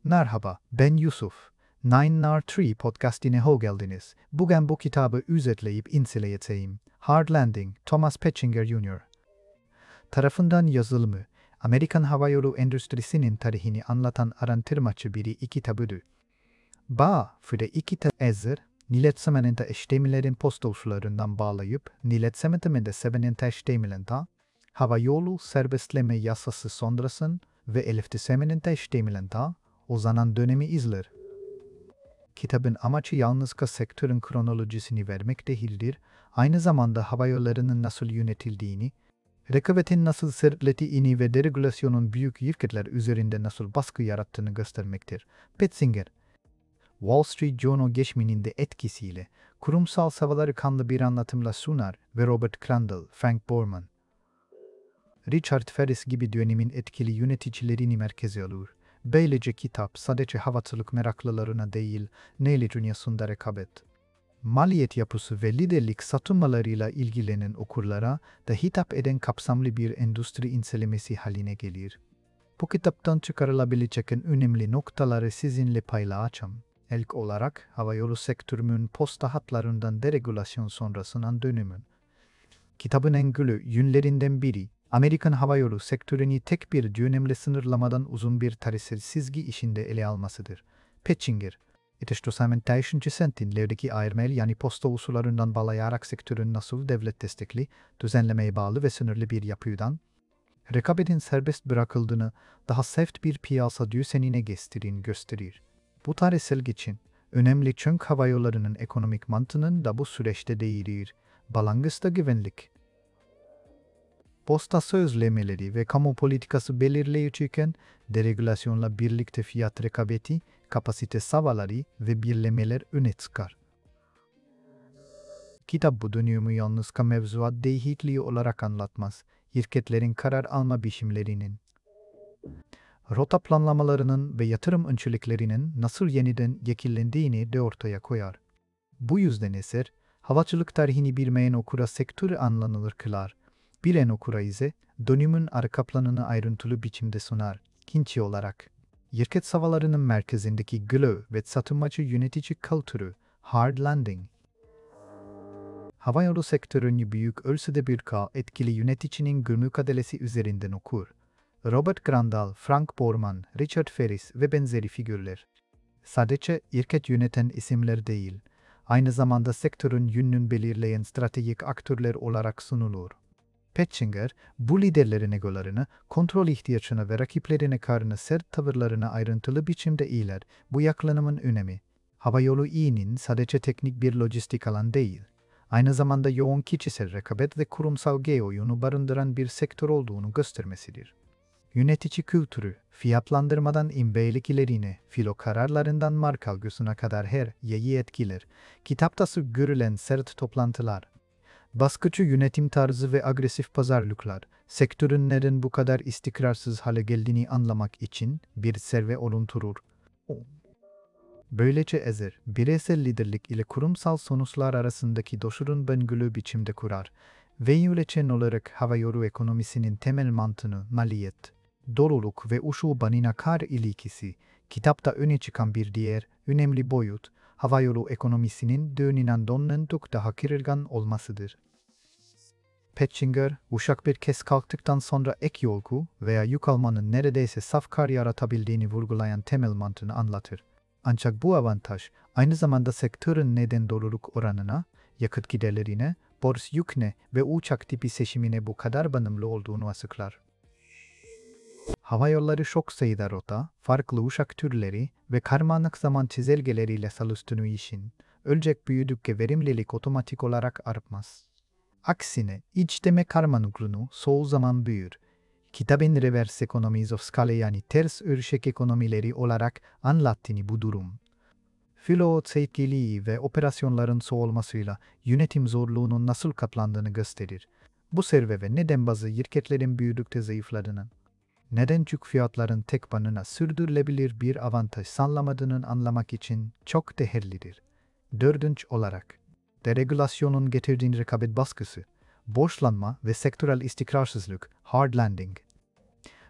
Merhaba, ben Yusuf. Nine Tree podcastine hoş geldiniz. Bugün bu kitabı özetleyip inceleyeceğim. Hard Landing, Thomas Petchinger Jr. tarafından yazılımı, Amerikan havayolu endüstrisinin tarihini anlatan araştırmacı bir kitabıdır. Fıra ezer, niletsemeninde işlemlerin posta usullarından bağlayıp, niletsemeninde sebeninde işlemlerinde, havayolu serbestleme yasası sonrasın ve eliftisemeninde işlemlerinde, uzanan dönemi izler. Kitabın amacı yalnızca sektörün kronolojisini vermek değildir, aynı zamanda havayollarının nasıl yönetildiğini, rekabetin nasıl sertlettiğini ve deregülasyonun büyük şirketler üzerinde nasıl baskı yarattığını göstermektir. Petchinger, Wall Street Journal geçmişinde etkisiyle kurumsal savaları kanlı bir anlatımla sunar ve Robert Crandall, Frank Borman, Richard Ferris gibi dönemin etkili yöneticilerini merkeze alır. Böylece kitap sadece havacılık meraklılarına değil, neyle dünyasında rekabet, maliyet yapısı ve liderlik satınmalarıyla ilgilenen okurlara da hitap eden kapsamlı bir endüstri incelemesi haline gelir. Bu kitaptan çıkarılabilecek en önemli noktaları sizinle paylaşacağım. İlk olarak havayolu sektörünün posta hatlarından deregülasyon sonrasının dönümün. Kitabın en güçlü yönlerinden biri, Amerikan havayolu sektörünü tek bir dönemle sınırlamadan uzun bir tarihsel çizgi içinde ele almasıdır. Petchinger, 1990'lerdeki ayırmalı yani posta usullarından bağlayarak sektörün nasıl devlet destekli, düzenlemeye bağlı ve sınırlı bir yapıdan, rekabetin serbest bırakıldığını daha sert bir piyasa düzenine geçtiğini gösterir. Bu tarihsel geçin, önemli çünkü havayollarının ekonomik mantığının da bu süreçte değişir. Balangısta güvenlik, posta sözlemeleri ve kamu politikası belirleyiciyken, deregülasyonla birlikte fiyat rekabeti, kapasite savaları ve birlemeler öne çıkar. Kitap bu dönümü yalnızca mevzuat değişikliği olarak anlatmaz, şirketlerin karar alma biçimlerinin, rota planlamalarının ve yatırım önceliklerinin nasıl yeniden şekillendiğini de ortaya koyar. Bu yüzden eser, havacılık tarihini bilmeyen okura sektörü anlanılır kılar. Bilen okura ise dönümün arka planını ayrıntılı biçimde sunar. İkinci olarak, şirket savalarının merkezindeki güçlü ve satınmacı yönetici kültürü, hard landing. Havayolu sektörünü büyük ölçüde bir etkili yöneticinin mücadelesi üzerinden okur. Robert Crandall, Frank Borman, Richard Ferris ve benzeri figürler. Sadece şirket yöneten isimler değil, aynı zamanda sektörün yönünü belirleyen stratejik aktörler olarak sunulur. Petchinger, bu liderlerin egolarını, kontrol ihtiyaçını ve rakiplerine karşı sert tavırlarına ayrıntılı biçimde iler. Bu yaklaşımın önemi, havayolu iyinin sadece teknik bir lojistik alan değil, aynı zamanda yoğun kişisel rekabet ve kurumsal geoyunu barındıran bir sektör olduğunu göstermesidir. Yönetici kültürü, fiyatlandırmadan imbelik ilerine, filo kararlarından marka algısına kadar her yeri etkiler. Kitapta görülen sert toplantılar, baskıcı yönetim tarzı ve agresif pazarlıklar, sektörün neden bu kadar istikrarsız hale geldiğini anlamak için bir serve oluşturur. Böylece eser, bireysel liderlik ile kurumsal sonuçlar arasındaki doşurun döngülü biçimde kurar ve yönetici olarak havayolu ekonomisinin temel mantığını maliyet, doğruluk ve uşubanın kar ilişkisi, kitapta öne çıkan bir diğer önemli boyut, havayolu ekonomisinin dönünen çok daha kırılgan olmasıdır. Petchinger, uçak bir kez kalktıktan sonra ek yolcu veya yük almanın neredeyse saf kar yaratabildiğini vurgulayan temel mantığını anlatır. Ancak bu avantaj, aynı zamanda sektörün neden doğruluk oranına, yakıt giderlerine, borç yüküne ve uçak tipi seçimine bu kadar bağımlı olduğunu açıklar. Havayolları çok sayıda rota, farklı uçak türleri ve karmaşık zaman çizelgeleriyle çalıştığı için, ölçek büyüdükçe verimlilik otomatik olarak artmaz. Aksine, içleme karmaşıklığını çoğu zaman büyür. Kitabın reverse economies of scale yani ters ölçek ekonomileri olarak anlattığını bu durum, filo çeşitliliği ve operasyonların çoğalmasıyla yönetim zorluğunun nasıl katlandığını gösterir. Bu serve neden bazı şirketlerin büyüdükçe zayıfladığını, neden yük fiyatların tek başına sürdürülebilir bir avantaj sağlamadığını anlamak için çok değerlidir. Dördüncü olarak, deregülasyonun getirdiği rekabet baskısı, borçlanma ve sektörel istikrarsızlık, hard landing.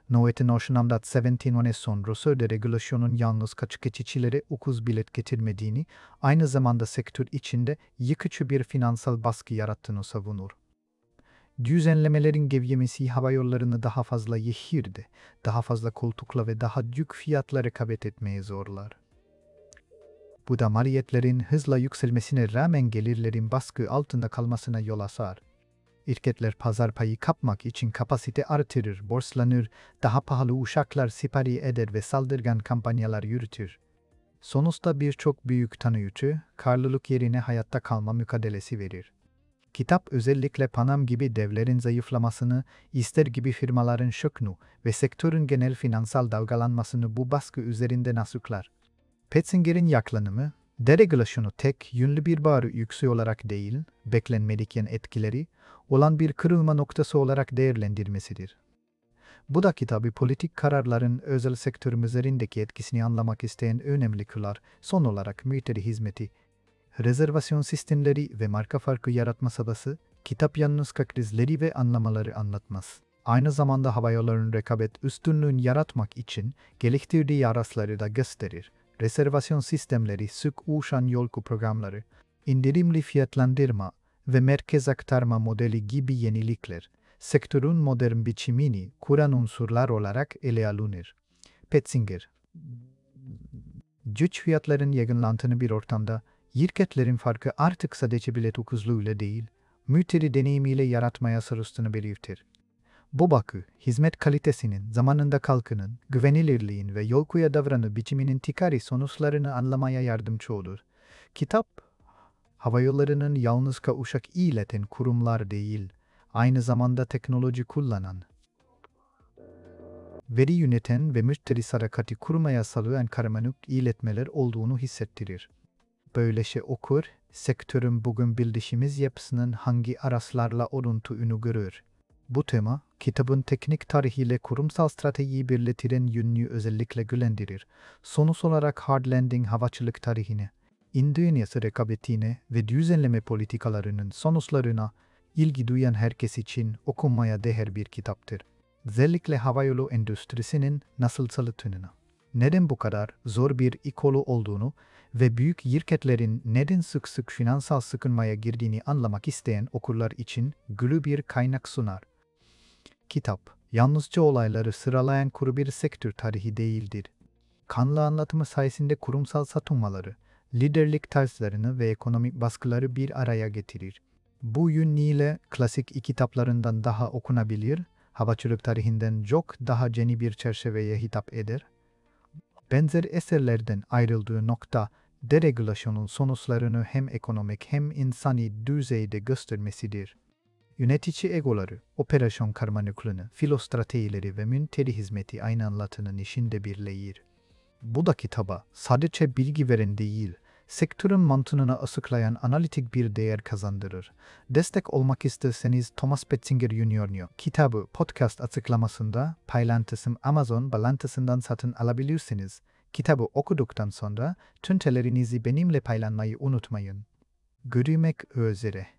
Noetin hoşlanımdat 17 sonrası deregülasyonun yalnız geçicilere ukuz bilet getirmediğini, aynı zamanda sektör içinde yıkıcı bir finansal baskı yarattığını savunur. Düzenlemelerin gevşemesi havayollarını daha fazla yehirdi, daha fazla koltukla ve daha düşük fiyatla rekabet etmeye zorlar. Bu da maliyetlerin hızla yükselmesine rağmen gelirlerin baskı altında kalmasına yol açar. Şirketler pazar payı kapmak için kapasite artırır, borçlanır, daha pahalı uçaklar sipariş eder ve saldırgan kampanyalar yürütür. Sonuçta birçok büyük tanıyıcı, karlılık yerine hayatta kalma mücadelesi verir. Kitap özellikle Panam gibi devlerin zayıflamasını, ister gibi firmaların şokunu ve sektörün genel finansal dalgalanmasını bu baskı üzerinden açıklar. Petzinger'in yaklaşımı, deregülasyonu tek yönlü bir bağrı yüksü olarak değil, beklenmedik yan etkileri olan bir kırılma noktası olarak değerlendirmesidir. Bu da kitabı politik kararların özel sektörüm üzerindeki etkisini anlamak isteyen önemli kılar. Son olarak müşteri hizmeti, rezervasyon sistemleri ve marka farkı yaratma çabası, kitap yalnız krizleri ve anlamaları anlatmaz. Aynı zamanda havayollarının rekabet üstünlüğünü yaratmak için geliştirdiği araçları da gösterir. Rezervasyon sistemleri, sık uçan yolcu programları, indirimli fiyatlandırma ve merkez aktarma modeli gibi yenilikler, sektörün modern biçimini kuran unsurlar olarak ele alınır. Petzinger, güç fiyatların yaygınlaştığı bir ortamda, şirketlerin farkı artık sadece bilet ucuzluğuyla değil, müşteri deneyimiyle yaratmaya çalıştığını belirtir. Bu bakı, hizmet kalitesinin, zamanında kalkının, güvenilirliğin ve yolcuya davranış biçiminin ticari sonuçlarını anlamaya yardımcı olur. Kitap, havayollarının yalnız uçak ileten kurumlar değil, aynı zamanda teknoloji kullanan, veri yöneten ve müşteri sadakati kurmaya sağlayan karmaşık iletmeler olduğunu hissettirir. Böylece okur, sektörün bugün bildiğimiz yapısının hangi araçlarla örüntüsünü görür. Bu tema, kitabın teknik tarihiyle kurumsal stratejiyi birleştiren yönünü özellikle güçlendirir. Sonuç olarak hard landing havacılık tarihine, İndonyası rekabetine ve düzenleme politikalarının sonuçlarına ilgi duyan herkes için okunmaya değer bir kitaptır. Özellikle havayolu endüstrisinin nasıl çalıştığını, neden bu kadar zor bir ikolu olduğunu ve büyük şirketlerin neden sık sık finansal sıkınmaya girdiğini anlamak isteyen okurlar için güçlü bir kaynak sunar. Kitap, yalnızca olayları sıralayan kuru bir sektör tarihi değildir. Kanlı anlatımı sayesinde kurumsal satınmaları, liderlik tarzlarını ve ekonomik baskıları bir araya getirir. Bu yönüyle klasik kitaplarından daha okunabilir, havacılık tarihinden çok daha yeni bir çerçeveye hitap eder. Benzer eserlerden ayrıldığı nokta, deregülasyonun sonuçlarını hem ekonomik hem insani düzeyde göstermesidir. Yönetici egoları, operasyon karmaşıklığını, filostratejileri ve müşteri hizmeti aynı anlatının içinde birleşir. Bu da kitaba sadece bilgi veren değil, sektörün mantığını açıklayan analitik bir değer kazandırır. Destek olmak isterseniz Thomas Petzinger Jr.'ın kitabı podcast açıklamasında paylaştığım Amazon bağlantısından satın alabilirsiniz. Kitabı okuduktan sonra tüntelerinizi benimle paylaşmayı unutmayın. Görüşmek üzere.